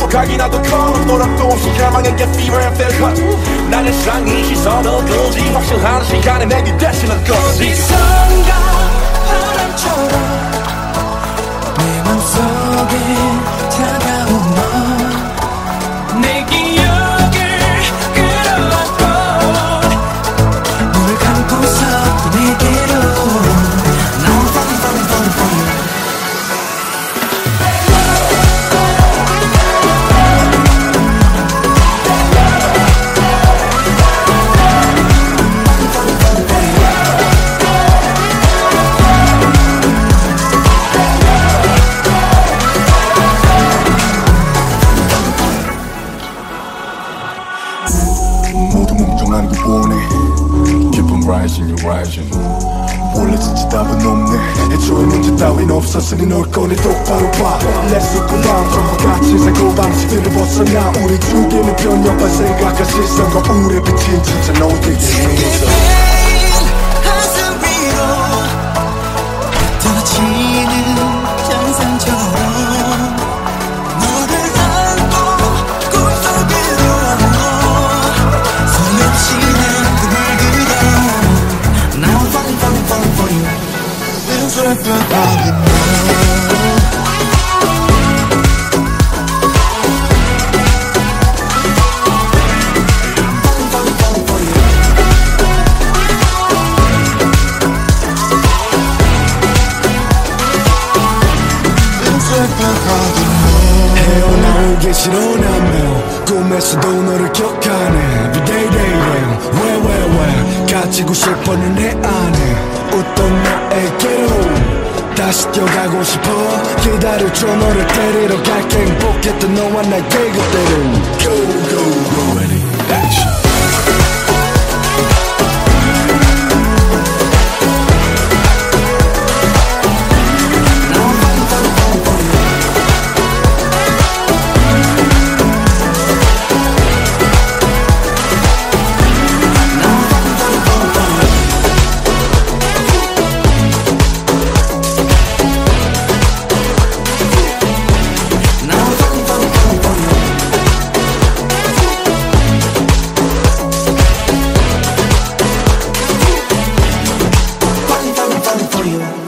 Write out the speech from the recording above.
각이나도 커 노력도 없이 가망에 get fever and feel cut 나는 상이 시선을 끌지 확실한 시간에 내게 대신할 것이지 어디선가 바람처럼 내 맘속에 다가온 너 내 기억을 끌어안고 눈을 감고서 내게로 I'm falling falling falling for you 모두 몽롱한 그 원해 깊은 rising you're rising 원래 진짜 답은 없네 애초에 문제 따윈 없었으니 널 꺼내 똑바로 봐 Let's look around 전부 같이 살고 방식들을 벗어나 우리 죽이는 편협한 생각과 실상과 우울에 비친 진짜 너에게 있어 하늘 위로 떨어지는 정상처럼 너를 안고 꿈속으로 소용없이 난 꿈을 그려 Now I'm falling falling falling for you Feels like I'm falling 헤어나오기 싫어 난 꿈에서도 너를 기억하네 Everyday day 왜 가지고 싶어는 내 안에 웃던 나에게로 다시 뛰어가고 싶어 기다려줘 너를 데리러 갈게 행복했던 너와 나의 그때로 Go ready action for you